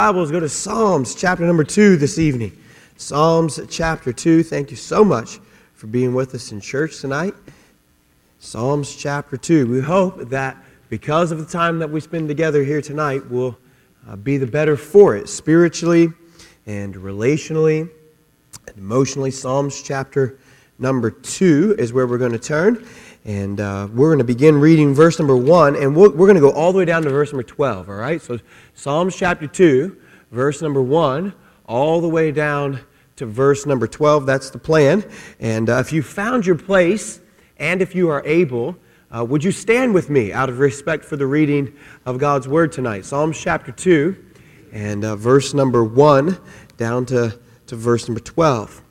Bibles, go to Psalms chapter number 2 this evening. Psalms chapter 2. Thank you so much for being with us in church tonight. Psalms chapter 2. We hope that because of the time that we spend together here tonight, we'll be the better for it spiritually and relationally and emotionally. Psalms chapter number 2 is where we're going to turn. And we're going to begin reading verse number 1, and we're going to go all the way down to verse number 12, all right? So Psalms chapter 2, verse number 1, all the way down to verse number 12. That's the plan. And if you found your place, and if you are able, would you stand with me out of respect for the reading of God's Word tonight? Psalms chapter 2, and verse number 1 down to verse number 12.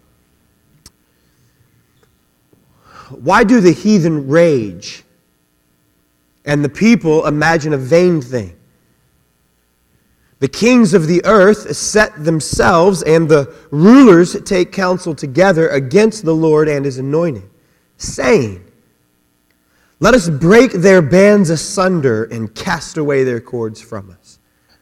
Why do the heathen rage, and the people imagine a vain thing? The kings of the earth set themselves, and the rulers take counsel together against the Lord and His anointed, saying, "Let us break their bands asunder and cast away their cords from us."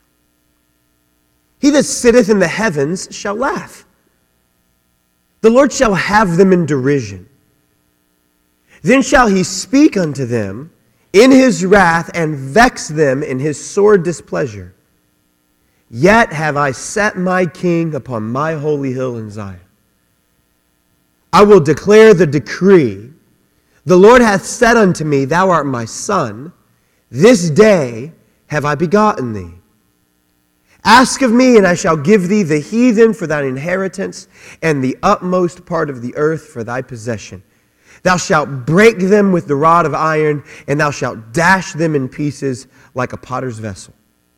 He that sitteth in the heavens shall laugh. The Lord shall have them in derision. Then shall He speak unto them in His wrath and vex them in His sore displeasure. Yet have I set my King upon my holy hill in Zion. I will declare the decree. The Lord hath said unto me, Thou art my Son. This day have I begotten thee. Ask of me, and I shall give thee the heathen for thine inheritance, and the utmost part of the earth for thy possession. Thou shalt break them with the rod of iron, and thou shalt dash them in pieces like a potter's vessel.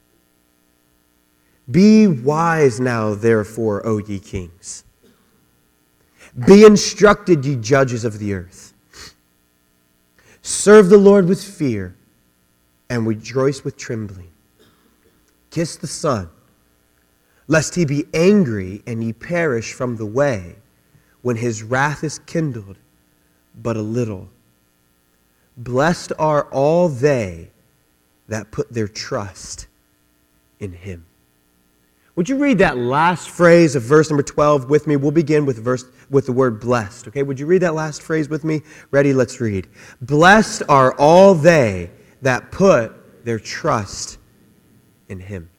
Be wise now, therefore, O ye kings. Be instructed, ye judges of the earth. Serve the Lord with fear, and rejoice with trembling. Kiss the Son, lest He be angry, and ye perish from the way, when His wrath is kindled but a little. Blessed are all they that put their trust in Him. Would you read that last phrase of verse number 12 with me? We'll begin with the word blessed. Okay, would you read that last phrase with me? Ready? Let's read. Blessed are all they that put their trust in Him.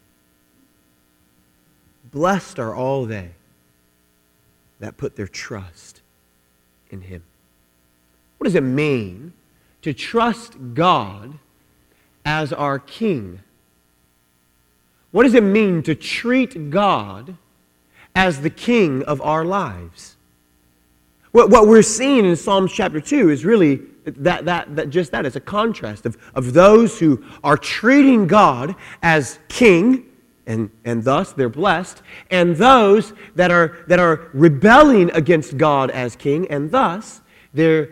Blessed are all they that put their trust in Him. What does it mean to trust God as our King? What does it mean to treat God as the King of our lives? What we're seeing in Psalms chapter 2 is really just that. It's a contrast of those who are treating God as King, and thus they're blessed, and those that are rebelling against God as King, and thus they're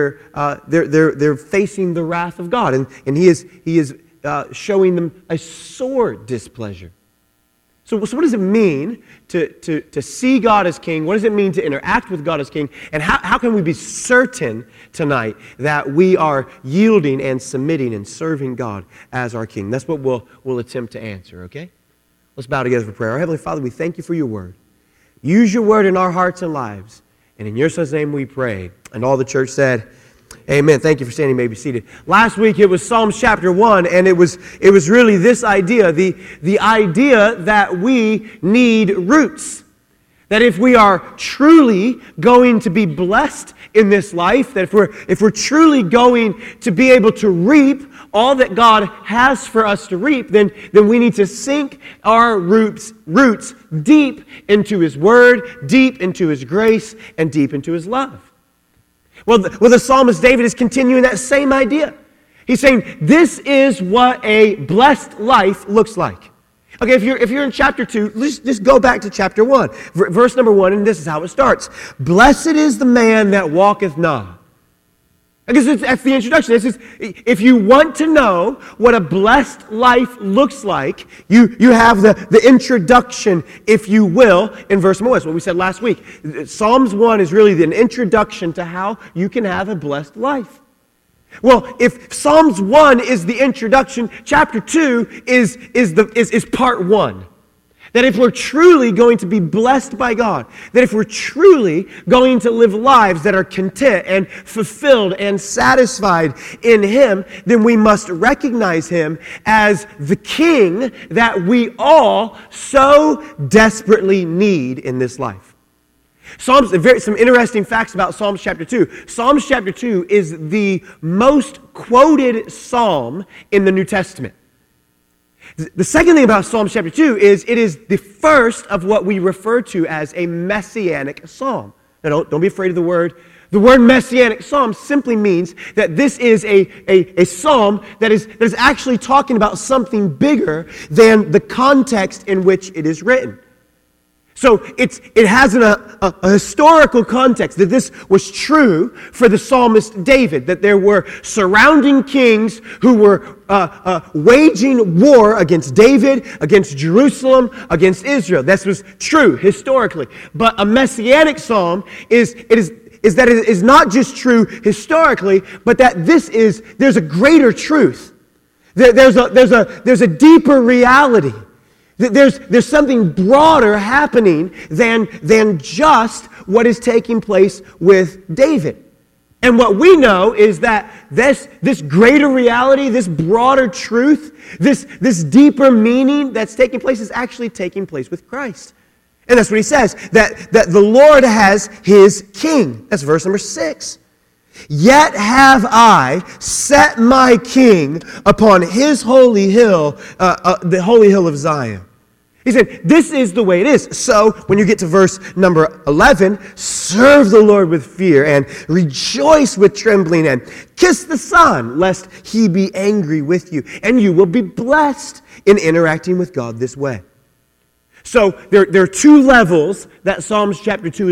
facing the wrath of God, and He is showing them a sore displeasure. So what does it mean to see God as King? What does it mean to interact with God as King? And how can we be certain tonight that we are yielding and submitting and serving God as our King? That's what we'll attempt to answer, okay? Let's bow together for prayer. Our Heavenly Father, we thank You for Your Word. Use Your Word in our hearts and lives. And in Your Son's name we pray. And all the church said, amen. Thank you for standing. You may be seated. Last week it was Psalms chapter 1, and it was really this idea, the idea that we need roots. That if we are truly going to be blessed in this life, that if we're truly going to be able to reap all that God has for us to reap, then we need to sink our roots deep into His Word, deep into His grace, and deep into His love. Well, the psalmist David is continuing that same idea. He's saying, this is what a blessed life looks like. Okay, if you're in chapter 2, just go back to chapter 1. Verse number 1, and this is how it starts. Blessed is the man that walketh not. I guess that's the introduction. This is, if you want to know what a blessed life looks like, you have the introduction, if you will, in verse 1. That's what we said last week. Psalms 1 is really an introduction to how you can have a blessed life. Well, if Psalms 1 is the introduction, chapter 2 is part 1. That if we're truly going to be blessed by God, that if we're truly going to live lives that are content and fulfilled and satisfied in Him, then we must recognize Him as the King that we all so desperately need in this life. Some interesting facts about Psalms chapter 2. Psalms chapter 2 is the most quoted psalm in the New Testament. The second thing about Psalms chapter 2 is it is the first of what we refer to as a messianic psalm. Now, don't be afraid of the word. The word messianic psalm simply means that this is a psalm that is actually talking about something bigger than the context in which it is written. So it has a historical context that this was true for the psalmist David, that there were surrounding kings who were waging war against David, against Jerusalem, against Israel. This was true historically. But a messianic psalm is that it is not just true historically, but that there's a greater truth. There's a deeper reality. There's something broader happening than just what is taking place with David. And what we know is that this greater reality, this broader truth, this deeper meaning that's taking place is actually taking place with Christ. And that's what he says, that the Lord has His King. That's verse number 6. Yet have I set my King upon His holy hill, the holy hill of Zion. He said, this is the way it is. So, when you get to verse number 11, serve the Lord with fear and rejoice with trembling and kiss the Son, lest He be angry with you. And you will be blessed in interacting with God this way. So there are two levels that Psalms chapter 2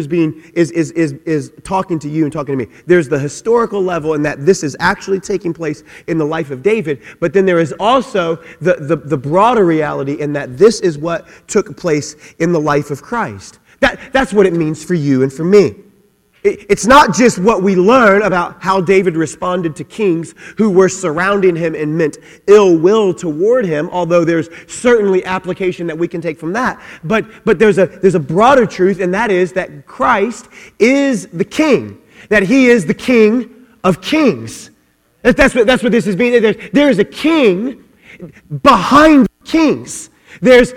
is talking to you and talking to me. There's the historical level in that this is actually taking place in the life of David, but then there is also the broader reality in that this is what took place in the life of Christ. That's what it means for you and for me. It's not just what we learn about how David responded to kings who were surrounding him and meant ill will toward him, although there's certainly application that we can take from that. But there's a broader truth, and that is that Christ is the King, that He is the King of kings. That's what this is meaning. There is a king behind kings. There's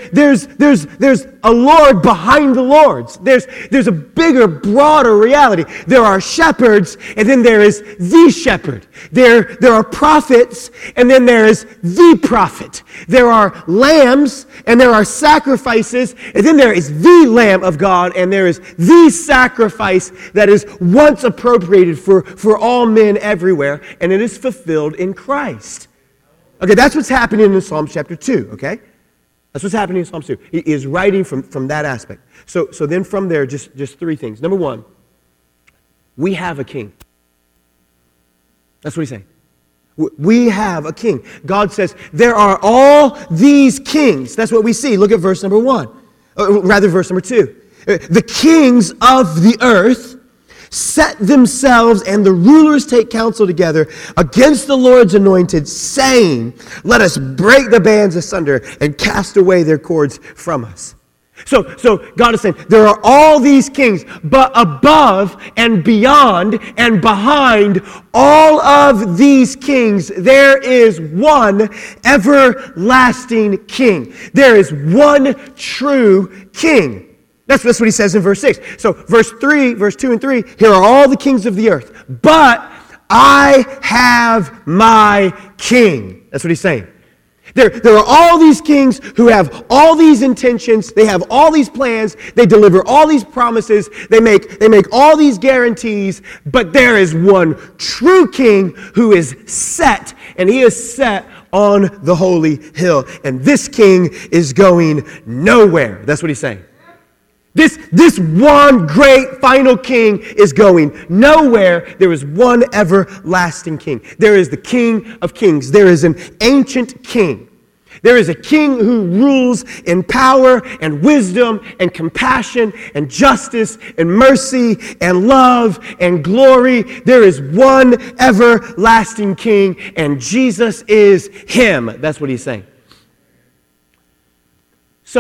a Lord behind the lords. There's a bigger, broader reality. There are shepherds, and then there is the shepherd. There are prophets, and then there is the prophet. There are lambs, and there are sacrifices, and then there is the Lamb of God, and there is the sacrifice that is once appropriated for all men everywhere, and it is fulfilled in Christ. Okay, that's what's happening in Psalm chapter 2, okay? That's what's happening in Psalm 2. He is writing from that aspect. So then from there, just three things. Number one, we have a king. That's what he's saying. We have a king. God says, there are all these kings. That's what we see. Look at verse number 1. Verse number 2. The kings of the earth set themselves, and the rulers take counsel together against the Lord's anointed, saying, let us break the bands asunder and cast away their cords from us. So God is saying, there are all these kings, but above and beyond and behind all of these kings, there is one everlasting king. There is one true king. That's what he says in verse 6. So verse 2 and 3, here are all the kings of the earth, but I have my king. That's what he's saying. There are all these kings who have all these intentions, they have all these plans, they deliver all these promises, they make all these guarantees, but there is one true king who is set, and he is set on the holy hill. And this king is going nowhere. That's what he's saying. This one great final king is going nowhere. There is one everlasting king. There is the King of kings. There is an ancient king. There is a king who rules in power and wisdom and compassion and justice and mercy and love and glory. There is one everlasting king, and Jesus is him. That's what he's saying. So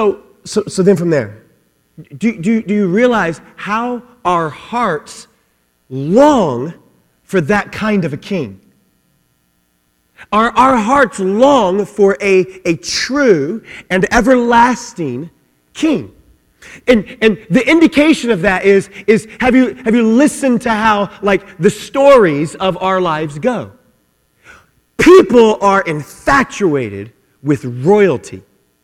So then from there, do you realize how our hearts long for that kind of a king? Our hearts long for a true and everlasting king. And the indication of that is have you listened to how, like, the stories of our lives go? People are infatuated with royalty.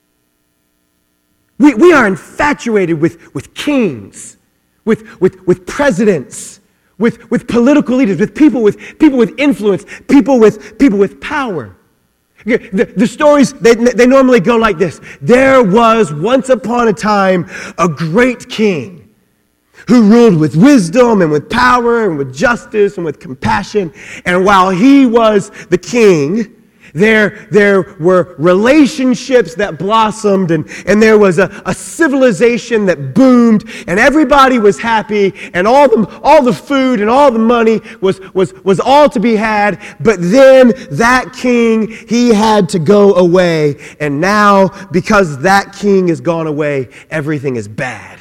We are infatuated with kings, with presidents, with political leaders, with people with influence, people with power. The stories, they normally go like this. There was once upon a time a great king who ruled with wisdom and with power and with justice and with compassion. And while he was the king, there were relationships that blossomed, and there was a civilization that boomed, and everybody was happy, and all the food and all the money was all to be had. But then that king, he had to go away, and now because that king has gone away, everything is bad.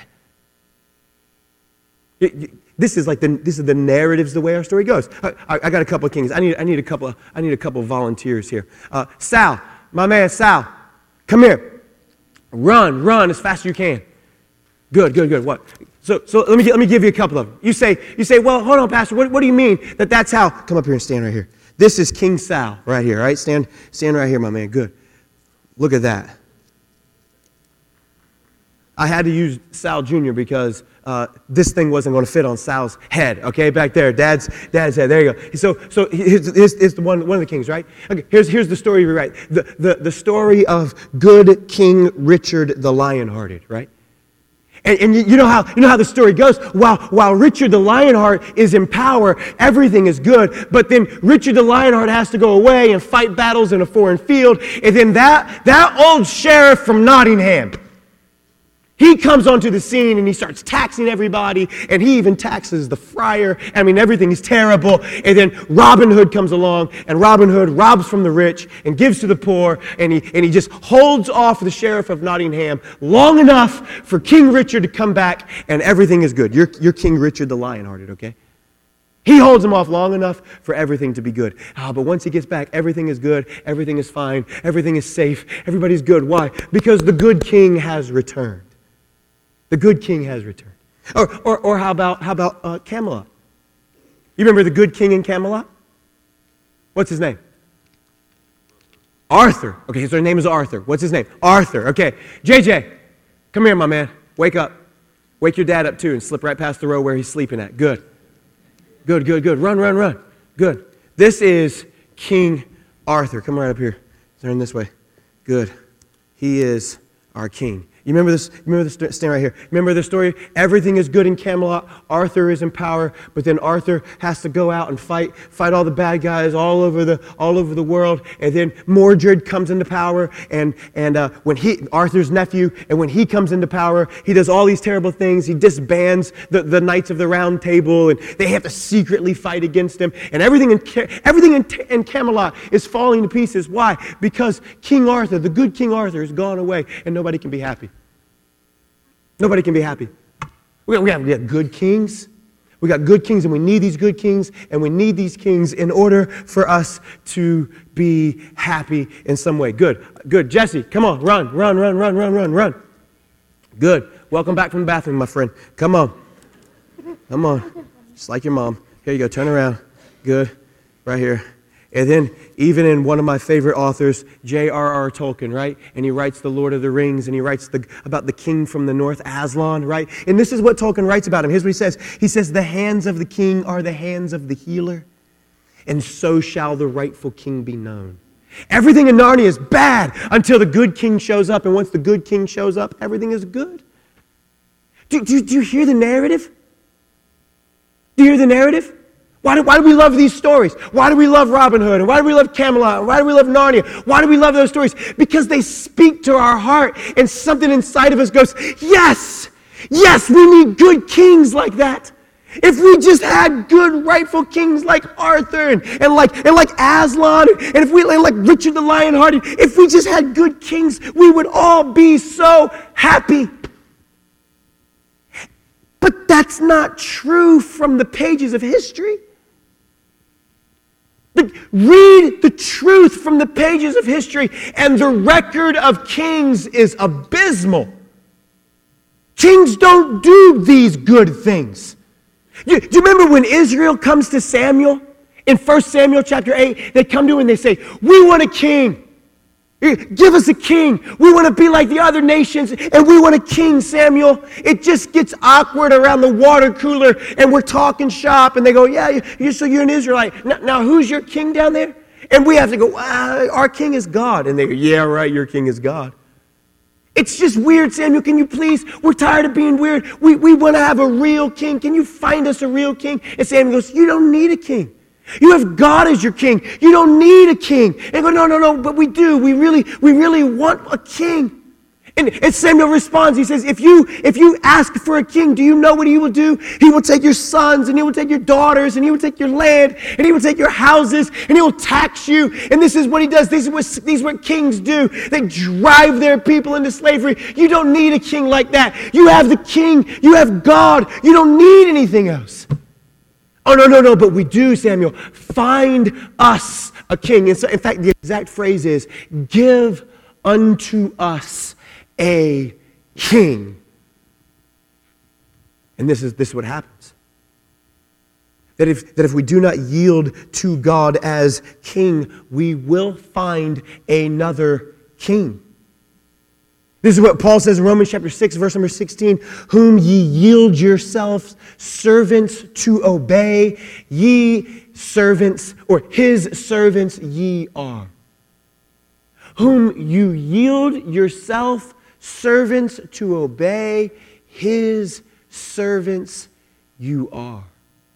This is the narratives, the way our story goes. I got a couple of kings. I need a couple of volunteers here. Sal, my man Sal, come here. Run as fast as you can. Good. What? So let me give you a couple of them. You say, well, hold on, Pastor. What do you mean that's how? Come up here and stand right here. This is King Sal right here. All right, stand right here, my man. Good. Look at that. I had to use Sal Jr. because this thing wasn't going to fit on Sal's head. Okay, back there, Dad's head. There you go. So here's the one of the kings, right? Okay, here's the story we write. The story of good King Richard the Lionhearted, right? And you know how the story goes. While Richard the Lionheart is in power, everything is good. But then Richard the Lionheart has to go away and fight battles in a foreign field. And then that old sheriff from Nottingham, he comes onto the scene and he starts taxing everybody, and he even taxes the friar. I mean, everything is terrible. And then Robin Hood comes along, and Robin Hood robs from the rich and gives to the poor, and he just holds off the sheriff of Nottingham long enough for King Richard to come back, and everything is good. You're King Richard the Lionhearted, okay? He holds him off long enough for everything to be good. But once he gets back, everything is good, everything is fine, everything is safe, everybody's good. Why? Because the good king has returned. The good king has returned. Or how about Camelot? You remember the good king in Camelot? What's his name? Arthur. Okay, his name is Arthur. What's his name? Arthur. Okay. JJ, come here, my man. Wake up. Wake your dad up too and slip right past the row where he's sleeping at. Good. Run. Good. This is King Arthur. Come right up here. Turn this way. Good. He is our king. You remember this? Stand right here. Remember the story? Everything is good in Camelot. Arthur is in power, but then Arthur has to go out and fight all the bad guys all over the world. And then Mordred comes into power, and when Arthur's nephew, and when he comes into power, he does all these terrible things. He disbands the Knights of the Round Table, and they have to secretly fight against him. And everything in Camelot is falling to pieces. Why? Because King Arthur, the good King Arthur, has gone away, and nobody can be happy. Nobody can be happy. We got good kings. We got good kings, and we need these good kings, and we need these kings in order for us to be happy in some way. Good. Jesse, come on, run. Good. Welcome back from the bathroom, my friend. Come on. Just like your mom. Here you go. Turn around. Good. Right here. And then even in one of my favorite authors, J.R.R. Tolkien, right? And he writes The Lord of the Rings, and he writes about the king from the north, Aslan, right? And this is what Tolkien writes about him. Here's what he says. He says, the hands of the king are the hands of the healer, and so shall the rightful king be known. Everything in Narnia is bad until the good king shows up, and once the good king shows up, everything is good. Do you hear the narrative? Do you hear the narrative? Why do we love these stories? Why do we love Robin Hood? And why do we love Camelot? And why do we love Narnia? Why do we love those stories? Because they speak to our heart, and something inside of us goes, yes, we need good kings like that. If we just had good rightful kings like Arthur and like Aslan and if we like Richard the Lionhearted, if we just had good kings, we would all be so happy. But that's not true from the pages of history. Read the truth from the pages of history, and the record of kings is abysmal. Kings don't do these good things. Do you remember when Israel comes to Samuel? In 1 Samuel chapter 8, they come to him and they say, we want a king. Give us a king. We want to be like the other nations, and we want a king, Samuel. It just gets awkward around the water cooler, and we're talking shop, and they go, yeah, so you're an Israelite. Now, who's your king down there? And we have to go, our king is God. And they go, yeah, right, your king is God. It's just weird, Samuel. Can you please? We're tired of being weird. We want to have a real king. Can you find us a real king? And Samuel goes, you don't need a king. You have God as your king. You don't need a king. And they go, no, but we do. We really want a king. And Samuel responds. He says, if you ask for a king, do you know what he will do? He will take your sons, and he will take your daughters, and he will take your land, and he will take your houses, and he will tax you. And this is what he does. These are what kings do. They drive their people into slavery. You don't need a king like that. You have the king. You have God. You don't need anything else. Oh, no, but we do, Samuel. Find us a king. And so, in fact, the exact phrase is, give unto us a king. And this is what happens. That if we do not yield to God as king, we will find another king. This is what Paul says in Romans chapter 6, verse number 16. Whom ye yield yourselves servants to obey, ye servants, or his servants ye are. Whom you yield yourself servants to obey, his servants you are.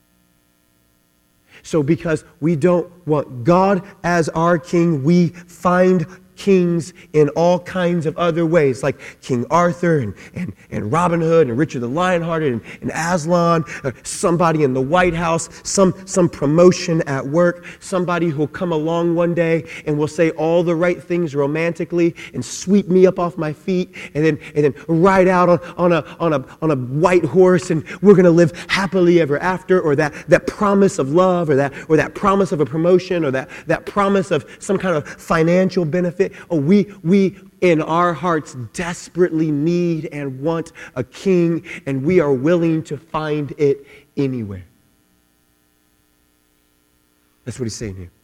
So because we don't want God as our king, we find kings in all kinds of other ways, like King Arthur and Robin Hood and Richard the Lionhearted and Aslan, somebody in the White House, some promotion at work, somebody who'll come along one day and will say all the right things romantically and sweep me up off my feet and then ride out on a white horse, and we're going to live happily ever after, or that promise of love, or that promise of a promotion, or that promise of some kind of financial benefit. Oh, we in our hearts desperately need and want a king, and we are willing to find it anywhere. That's what he's saying here.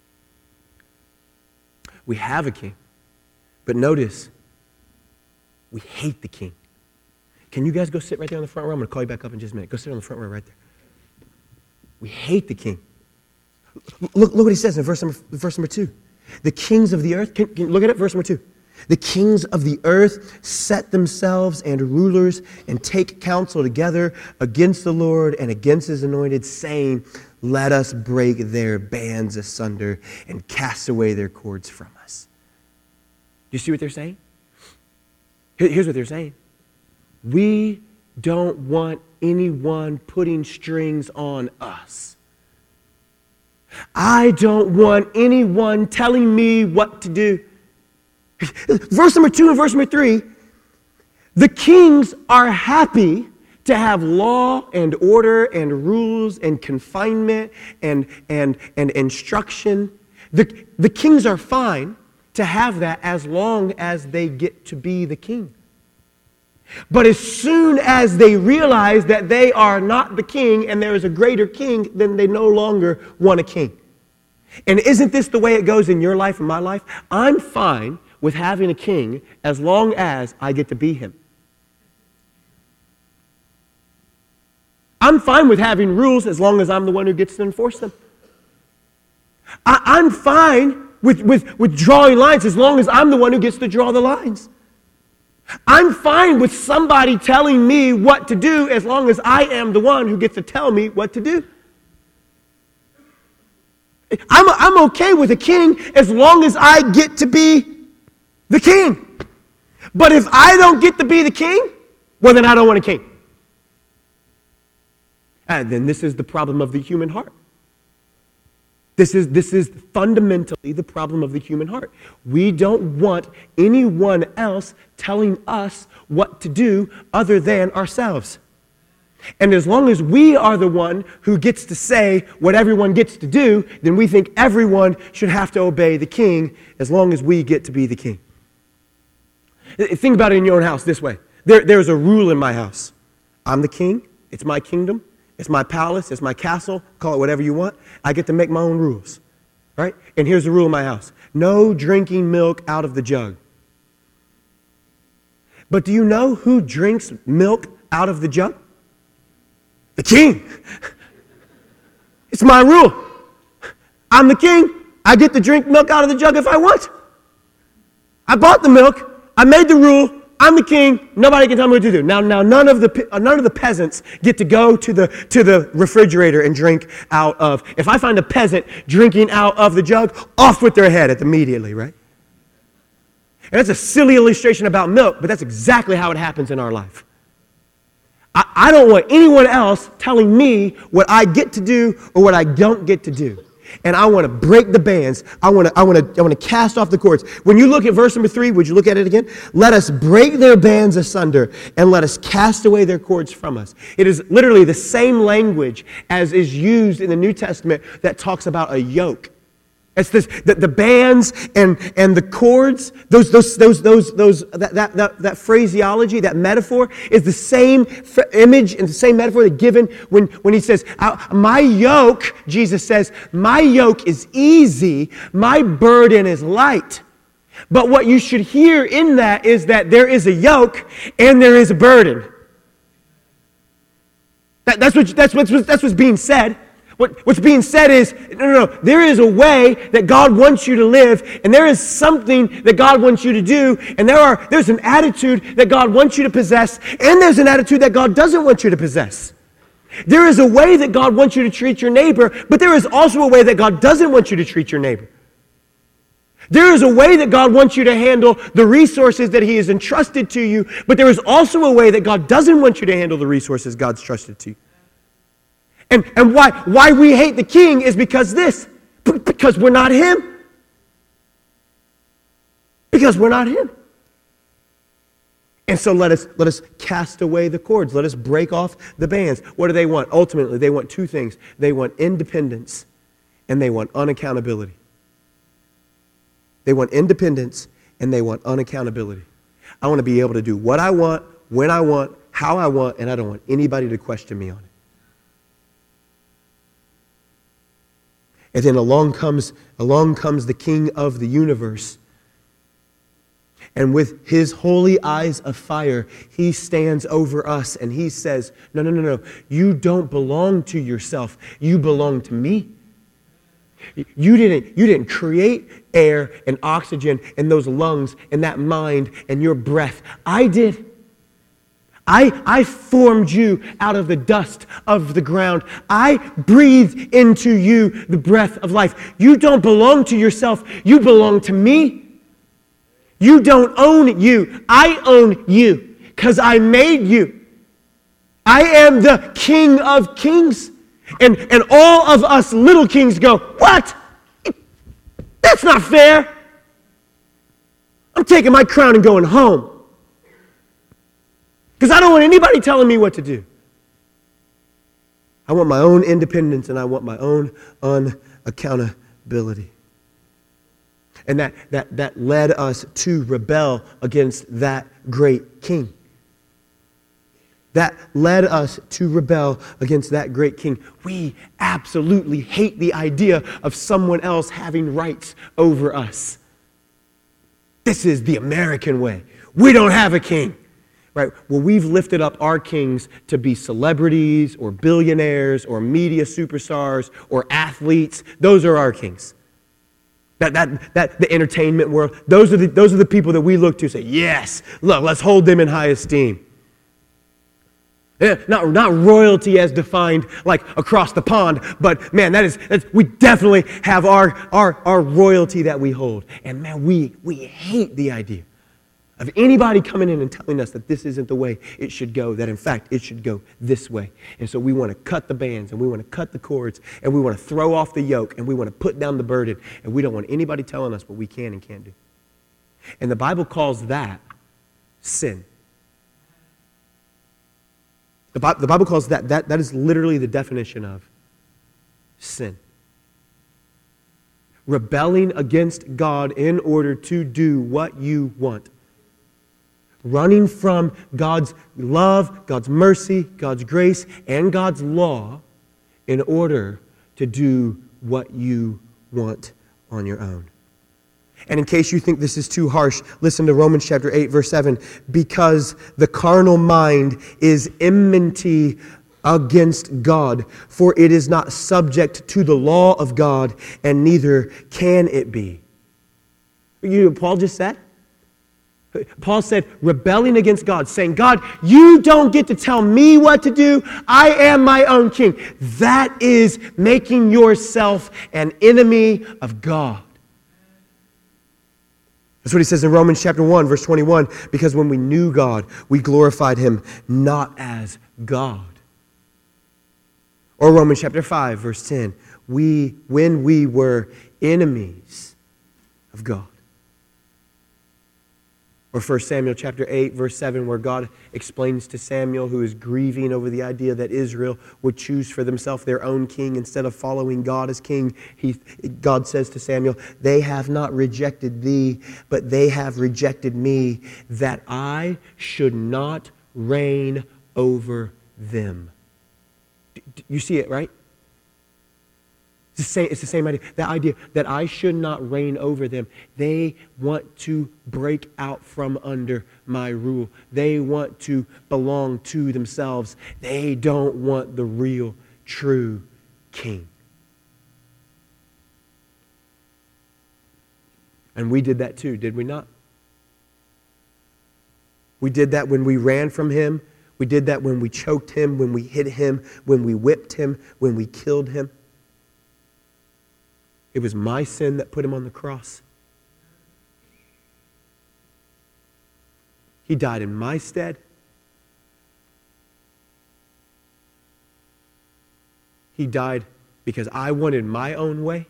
We have a king, but notice, we hate the king. Can you guys go sit right there on the front row? I'm going to call you back up in just a minute. Go sit on the front row right there. We hate the king. Look what he says in verse number 2. The kings of the earth, can you look at it, verse number 2. The kings of the earth set themselves and rulers and take counsel together against the Lord and against his anointed, saying, let us break their bands asunder and cast away their cords from us. Do you see what they're saying? Here's what they're saying. We don't want anyone putting strings on us. I don't want anyone telling me what to do. Verse number 2 and verse number 3, the kings are happy to have law and order and rules and confinement and instruction. The kings are fine to have that as long as they get to be the king. But as soon as they realize that they are not the king and there is a greater king, then they no longer want a king. And isn't this the way it goes in your life and my life? I'm fine with having a king as long as I get to be him. I'm fine with having rules as long as I'm the one who gets to enforce them. I'm fine with drawing lines as long as I'm the one who gets to draw the lines. I'm fine with somebody telling me what to do as long as I am the one who gets to tell me what to do. I'm okay with a king as long as I get to be the king. But if I don't get to be the king, well, then I don't want a king. And then this is the problem of the human heart. This is fundamentally the problem of the human heart. We don't want anyone else telling us what to do other than ourselves. And as long as we are the one who gets to say what everyone gets to do, then we think everyone should have to obey the king as long as we get to be the king. Think about it in your own house this way. There's a rule in my house. I'm the king. It's my kingdom. It's my palace. It's my castle. Call it whatever you want. I get to make my own rules. Right? And here's the rule in my house. No drinking milk out of the jug. But do you know who drinks milk out of the jug? The king. It's my rule. I'm the king. I get to drink milk out of the jug if I want. I bought the milk. I made the rule. I'm the king. Nobody can tell me what to do. Now none of the peasants get to go to the refrigerator and drink out of. If I find a peasant drinking out of the jug, off with their head immediately, right? And that's a silly illustration about milk, but that's exactly how it happens in our life. I don't want anyone else telling me what I get to do or what I don't get to do. And I want to break the bands. I want to cast off the cords. When you look at verse number 3, would you look at it again? Let us break their bands asunder and let us cast away their cords from us. It is literally the same language as is used in the New Testament that talks about a yoke. It's this, the bands and the cords, that phraseology, that metaphor is the same image and the same metaphor that given when he says, my yoke, Jesus says, my yoke is easy, my burden is light. But what you should hear in that is that there is a yoke and there is a burden. That's what's being said. What's being said is, no, there is a way that God wants you to live, and there is something that God wants you to do, and there's an attitude that God wants you to possess, and there's an attitude that God doesn't want you to possess. There is a way that God wants you to treat your neighbor, but there is also a way that God doesn't want you to treat your neighbor. There is a way that God wants you to handle the resources that He has entrusted to you, but there is also a way that God doesn't want you to handle the resources God's trusted to you. And why we hate the king is because because we're not him. Because we're not him. And so let us cast away the cords. Let us break off the bands. What do they want? Ultimately, they want two things. They want independence and they want unaccountability. They want independence and they want unaccountability. I want to be able to do what I want, when I want, how I want, and I don't want anybody to question me on it. And then along comes the King of the universe. And with his holy eyes of fire, he stands over us and he says, no. You don't belong to yourself. You belong to me. You didn't create air and oxygen and those lungs and that mind and your breath. I did. I formed you out of the dust of the ground. I breathed into you the breath of life. You don't belong to yourself. You belong to me. You don't own you. I own you because I made you. I am the King of Kings. And all of us little kings go, what? That's not fair. I'm taking my crown and going home. Because I don't want anybody telling me what to do. I want my own independence and I want my own unaccountability. And that led us to rebel against that great king. That led us to rebel against that great king. We absolutely hate the idea of someone else having rights over us. This is the American way. We don't have a king. Right? Well, we've lifted up our kings to be celebrities or billionaires or media superstars or athletes. Those are our kings. That the entertainment world. Those are the people that we look to and say, yes, look, let's hold them in high esteem. Yeah, not royalty as defined like across the pond, but man, we definitely have our royalty that we hold. And man, we hate the idea of anybody coming in and telling us that this isn't the way it should go, that in fact it should go this way. And so we want to cut the bands, and we want to cut the cords, and we want to throw off the yoke, and we want to put down the burden, and we don't want anybody telling us what we can and can't do. And the Bible calls that sin. The Bible calls that is literally the definition of sin. Rebelling against God in order to do what you want. Running from God's love, God's mercy, God's grace, and God's law in order to do what you want on your own. And in case you think this is too harsh, listen to Romans chapter 8, verse 7. Because the carnal mind is enmity against God, for it is not subject to the law of God, and neither can it be. You know what Paul just said? Paul said, rebelling against God, saying, God, you don't get to tell me what to do. I am my own king. That is making yourself an enemy of God. That's what he says in Romans chapter 1, verse 21, because when we knew God, we glorified him not as God. Or Romans chapter 5, verse 10, when we were enemies of God. Or 1 Samuel chapter 8, verse 7, where God explains to Samuel, who is grieving over the idea that Israel would choose for themselves their own king instead of following God as king. God says to Samuel, they have not rejected thee, but they have rejected me, that I should not reign over them. You see it, right? It's the same idea. That idea that I should not reign over them. They want to break out from under my rule. They want to belong to themselves. They don't want the real, true king. And we did that too, did we not? We did that when we ran from him. We did that when we choked him, when we hit him, when we whipped him, when we killed him. It was my sin that put him on the cross. He died in my stead. He died because I wanted my own way.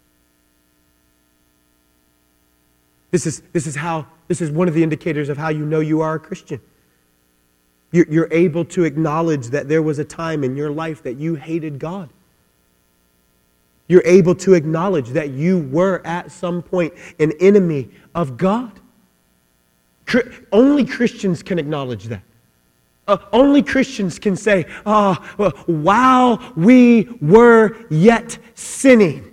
This is one of the indicators of how you know you are a Christian. You're able to acknowledge that there was a time in your life that you hated God. You're able to acknowledge that you were at some point an enemy of God. Only Christians can acknowledge that. Only Christians can say, while we were yet sinning.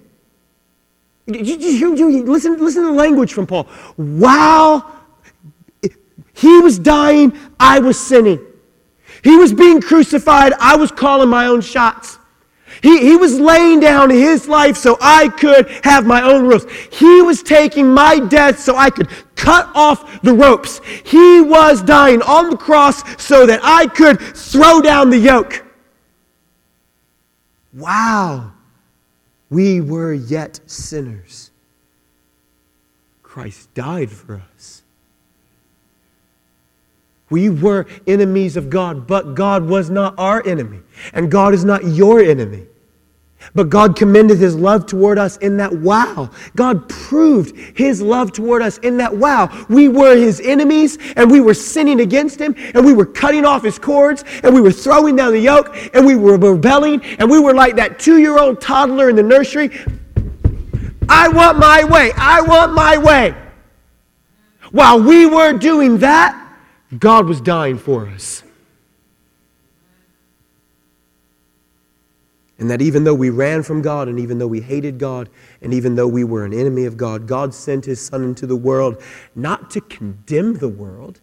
Listen to the language from Paul. While he was dying, I was sinning. He was being crucified, I was calling my own shots. He was laying down his life so I could have my own rules. He was taking my death so I could cut off the ropes. He was dying on the cross so that I could throw down the yoke. Wow. We were yet sinners. Christ died for us. We were enemies of God, but God was not our enemy. And God is not your enemy. But God commended his love toward us in that wow. God proved his love toward us in that wow. We were his enemies, and we were sinning against him, and we were cutting off his cords, and we were throwing down the yoke, and we were rebelling, and we were like that 2-year-old toddler in the nursery. I want my way. I want my way. While we were doing that, God was dying for us. And that even though we ran from God, and even though we hated God, and even though we were an enemy of God, God sent his Son into the world not to condemn the world.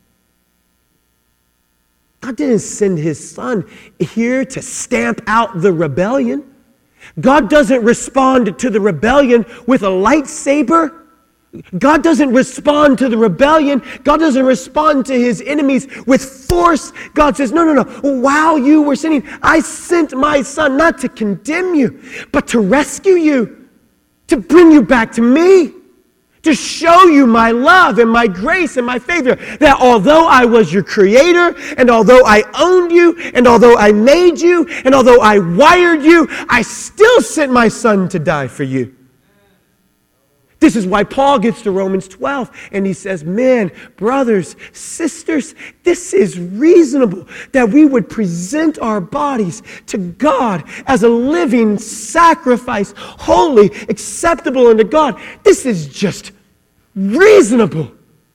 God didn't send his Son here to stamp out the rebellion. God doesn't respond to the rebellion with a lightsaber. God doesn't respond to the rebellion. God doesn't respond to his enemies with force. God says, no. While you were sinning, I sent my Son not to condemn you, but to rescue you, to bring you back to me. To show you my love and my grace and my favor. That although I was your creator, and although I owned you, and although I made you, and although I wired you, I still sent my son to die for you. This is why Paul gets to Romans 12 and he says, men, brothers, sisters, this is reasonable that we would present our bodies to God as a living sacrifice, holy, acceptable unto God. This is just reasonable.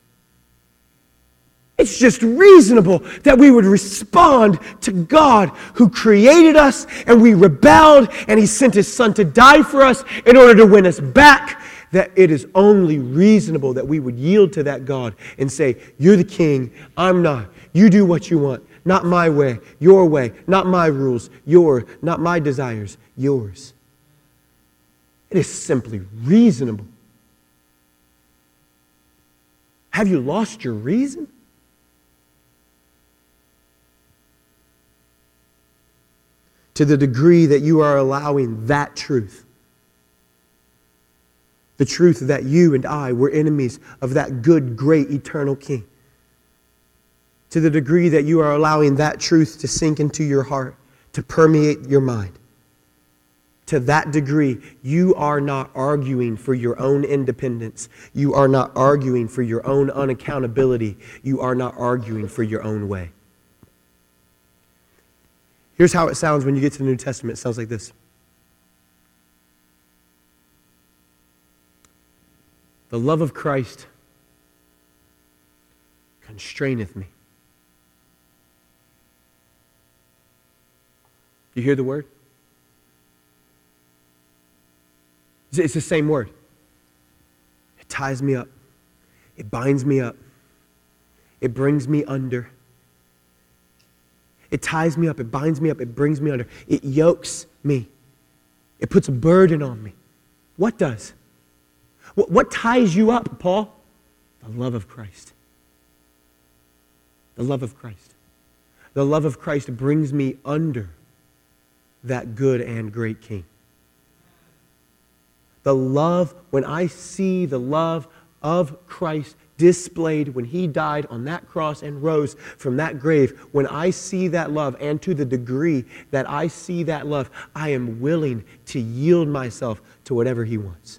It's just reasonable that we would respond to God who created us and we rebelled and he sent his son to die for us in order to win us back. That it is only reasonable that we would yield to that God and say, you're the king, I'm not. You do what you want. Not my way, your way. Not my rules, yours. Not my desires, yours. It is simply reasonable. Have you lost your reason? To the degree that you are allowing that truth, the truth that you and I were enemies of that good, great, eternal King. To the degree that you are allowing that truth to sink into your heart, to permeate your mind. To that degree, you are not arguing for your own independence. You are not arguing for your own unaccountability. You are not arguing for your own way. Here's how it sounds when you get to the New Testament. It sounds like this. The love of Christ constraineth me. You hear the word? It's the same word. It ties me up. It binds me up. It brings me under. It ties me up. It binds me up. It brings me under. It yokes me. It puts a burden on me. What does? What ties you up, Paul? The love of Christ. The love of Christ. The love of Christ brings me under that good and great King. The love, when I see the love of Christ displayed when he died on that cross and rose from that grave, when I see that love, and to the degree that I see that love, I am willing to yield myself to whatever he wants.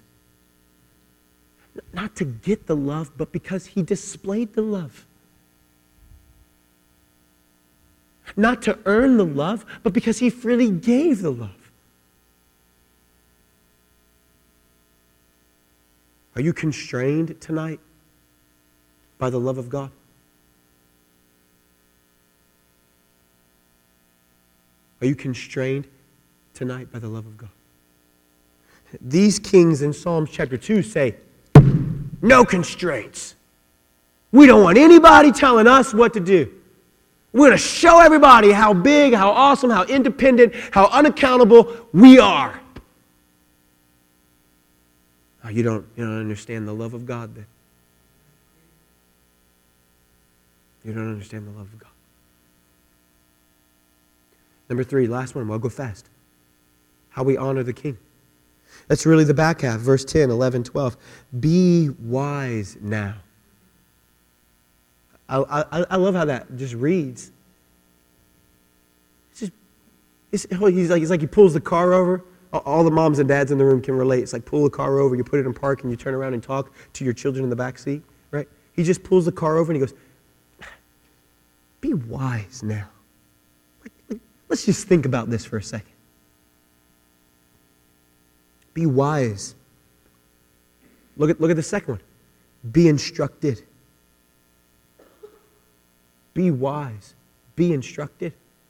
Not to get the love, but because he displayed the love. Not to earn the love, but because he freely gave the love. Are you constrained tonight by the love of God? Are you constrained tonight by the love of God? These kings in Psalms chapter 2 say, no constraints. We don't want anybody telling us what to do. We're going to show everybody how big, how awesome, how independent, how unaccountable we are. Oh, you don't understand the love of God then. You don't understand the love of God. Number 3, last one. I'll go fast. How we honor the King. That's really the back half. Verse 10, 11, 12. Be wise now. I love how that just reads. It's like he pulls the car over. All the moms and dads in the room can relate. It's like pull the car over, you put it in park, and you turn around and talk to your children in the back seat, right? He just pulls the car over and he goes, be wise now. Let's just think about this for a second. Be wise. Look at the second one. Be instructed. Be wise. Be instructed.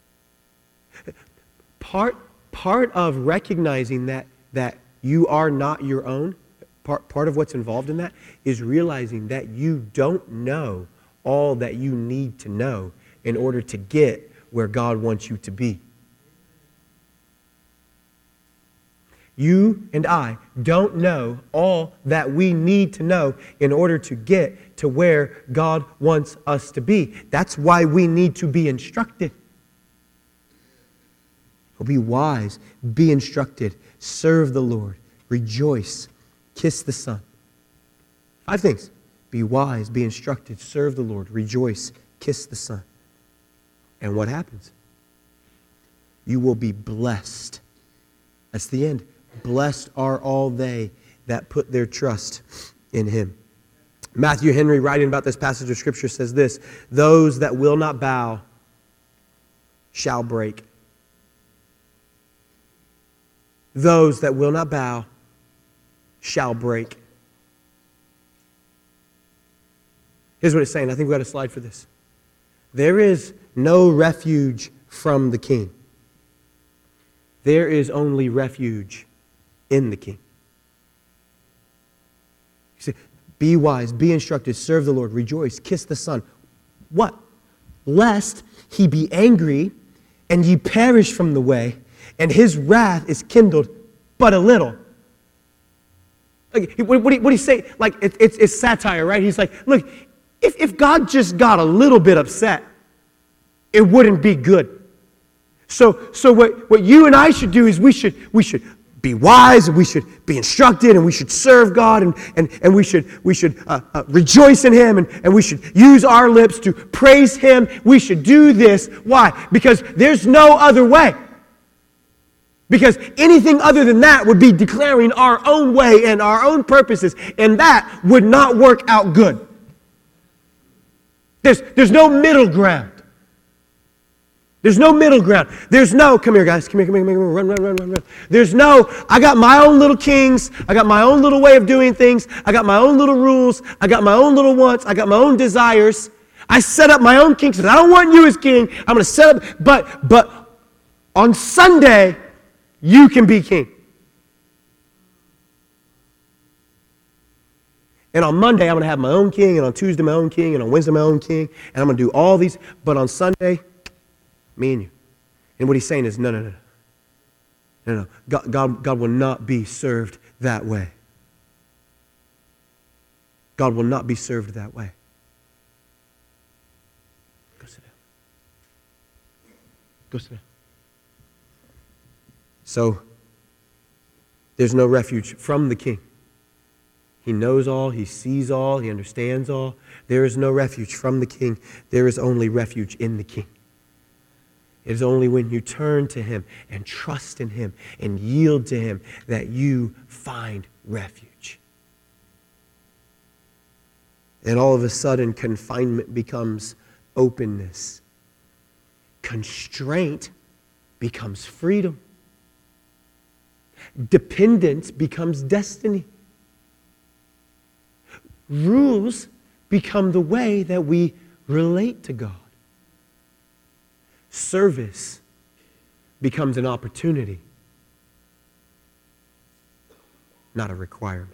Part of recognizing that you are not your own, part of what's involved in that is realizing that you don't know all that you need to know in order to get where God wants you to be. You and I don't know all that we need to know in order to get to where God wants us to be. That's why we need to be instructed. Be wise, be instructed, serve the Lord, rejoice, kiss the Son. 5 things. Be wise, be instructed, serve the Lord, rejoice, kiss the Son. And what happens? You will be blessed. That's the end. Blessed are all they that put their trust in Him. Matthew Henry, writing about this passage of Scripture, says this: those that will not bow shall break. Those that will not bow shall break. Here's what it's saying. I think we've got a slide for this. There is no refuge from the King. There is only refuge in the King. You say, be wise, be instructed, serve the Lord, rejoice, kiss the Son. What? Lest He be angry and ye perish from the way, and His wrath is kindled but a little. Like, what he's saying, like, it's satire, right? He's like, look, if God just got a little bit upset, it wouldn't be good. So what you and I should do is we should be wise, and we should be instructed, and we should serve God, and we should rejoice in Him, and we should use our lips to praise Him. We should do this. Why? Because there's no other way. Because anything other than that would be declaring our own way and our own purposes, and that would not work out good. There's no middle ground. There's no middle ground. There's no, come here guys, come here, run. There's no, I got my own little kings, I got my own little way of doing things, I got my own little rules, I got my own little wants, I got my own desires. I set up my own king, because I don't want you as king, I'm going to set up, but on Sunday, you can be king. And on Monday, I'm going to have my own king, and on Tuesday, my own king, and on Wednesday, my own king, and I'm going to do all these, but on Sunday, me and you. And what he's saying is, no. God will not be served that way. God will not be served that way. Go sit down. Go sit down. So, there's no refuge from the King. He knows all, He sees all, He understands all. There is no refuge from the King. There is only refuge in the King. It is only when you turn to Him and trust in Him and yield to Him that you find refuge. And all of a sudden, confinement becomes openness. Constraint becomes freedom. Dependence becomes destiny. Rules become the way that we relate to God. Service becomes an opportunity, not a requirement.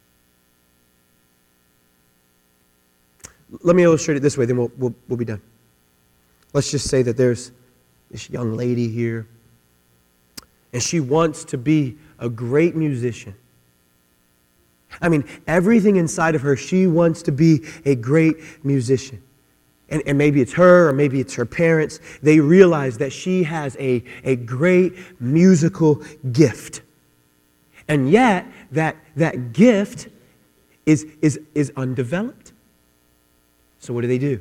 Let me illustrate it this way, then we'll be done. Let's just say that there's this young lady here, and she wants to be a great musician. I mean, everything inside of her, she wants to be a great musician. And maybe it's her, or maybe it's her parents. They realize that she has a great musical gift. And yet, that gift is undeveloped. So what do?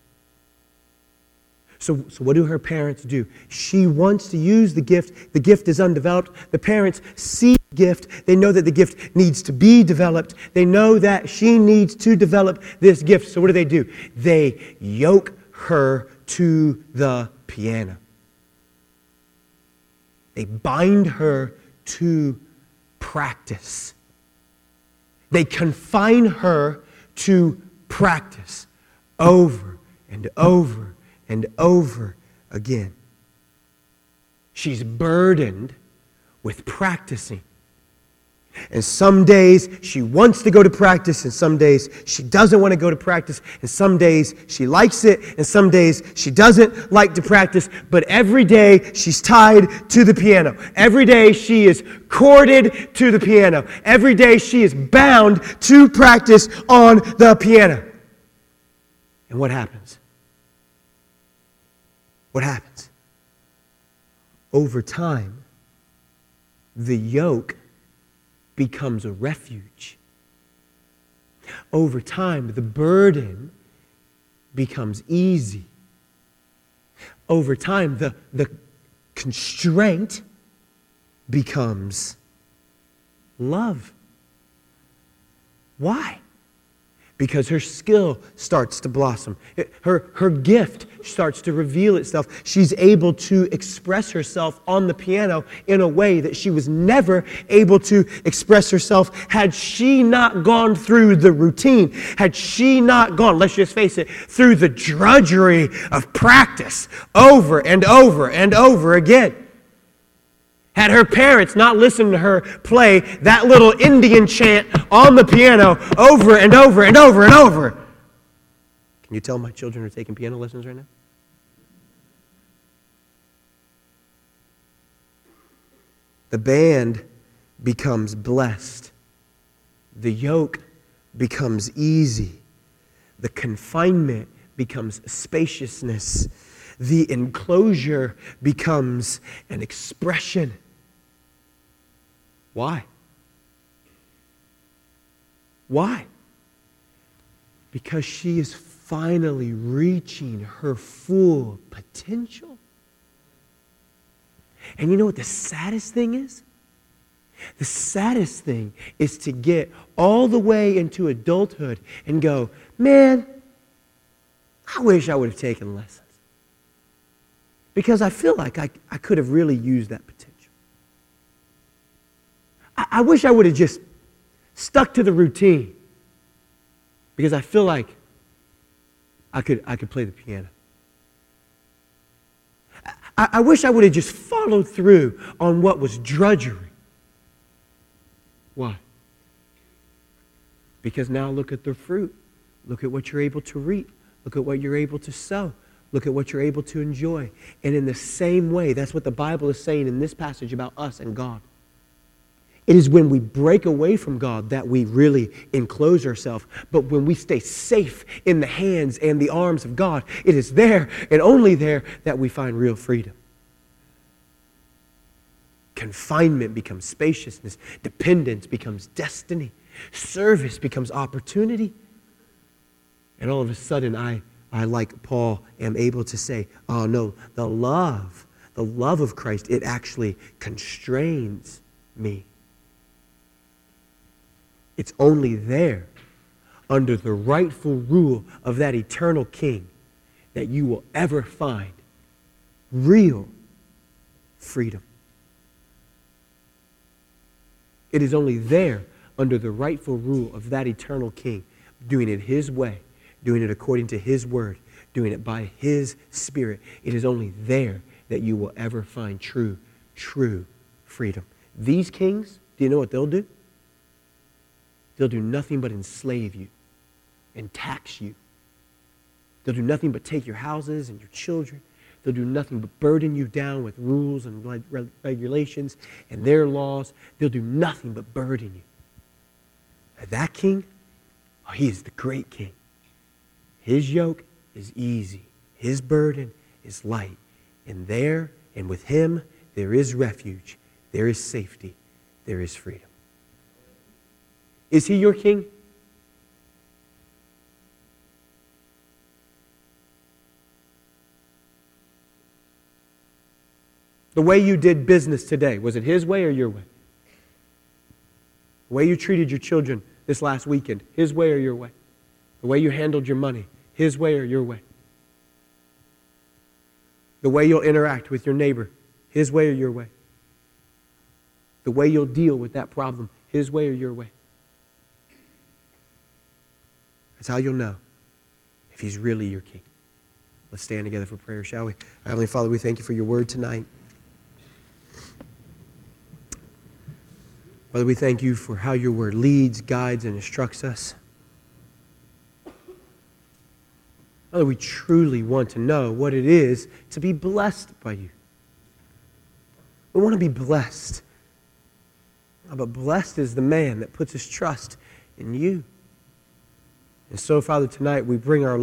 So what do her parents do? She wants to use the gift. The gift is undeveloped. The parents see the gift. They know that the gift needs to be developed. They know that she needs to develop this gift. So what do? They yoke her to the piano. They bind her to practice. They confine her to practice over and over and over again. She's burdened with practicing. And some days she wants to go to practice, and some days she doesn't want to go to practice, and some days she likes it, and some days she doesn't like to practice, but every day she's tied to the piano. Every day she is corded to the piano. Every day she is bound to practice on the piano. And what happens? What happens? Over time, the yoke becomes a refuge. Over time, the burden becomes easy. Over time, the constraint becomes love. Why? Because her skill starts to blossom. Her gift starts to reveal itself. She's able to express herself on the piano in a way that she was never able to express herself had she not gone through the routine, had she not gone, let's just face it, through the drudgery of practice over and over and over again. Had her parents not listened to her play that little Indian chant on the piano over and over and over and over. Can you tell my children are taking piano lessons right now? The band becomes blessed. The yoke becomes easy. The confinement becomes spaciousness. The enclosure becomes an expression. Why? Why? Because she is finally reaching her full potential. And you know what the saddest thing is? The saddest thing is to get all the way into adulthood and go, man, I wish I would have taken lessons. Because I feel like I could have really used that potential. I wish I would have just stuck to the routine. Because I feel like I could play the piano. I wish I would have just followed through on what was drudgery. Why? Because now look at the fruit. Look at what you're able to reap. Look at what you're able to sow. Look at what you're able to enjoy. And in the same way, that's what the Bible is saying in this passage about us and God. It is when we break away from God that we really enclose ourselves. But when we stay safe in the hands and the arms of God, it is there and only there that we find real freedom. Confinement becomes spaciousness. Dependence becomes destiny. Service becomes opportunity. And all of a sudden, I like Paul, am able to say, oh no, the love of Christ, it actually constrains me. It's only there, under the rightful rule of that eternal King, that you will ever find real freedom. It is only there, under the rightful rule of that eternal King, doing it His way, doing it according to His word, doing it by His Spirit. It is only there that you will ever find true freedom. These kings, do you know what they'll do? They'll do nothing but enslave you and tax you. They'll do nothing but take your houses and your children. They'll do nothing but burden you down with rules and regulations and their laws. They'll do nothing but burden you. And that king, oh, he is the great king. His yoke is easy. His burden is light. And there and with him, there is refuge. There is safety. There is freedom. Is he your king? The way you did business today, was it his way or your way? The way you treated your children this last weekend, his way or your way? The way you handled your money, his way or your way? The way you'll interact with your neighbor, his way or your way? The way you'll deal with that problem, his way or your way? That's how you'll know if he's really your king. Let's stand together for prayer, shall we? Heavenly Father, we thank you for your word tonight. Father, we thank you for how your word leads, guides, and instructs us. Father, we truly want to know what it is to be blessed by you. We want to be blessed. But blessed is the man that puts his trust in you. And so, Father, tonight we bring our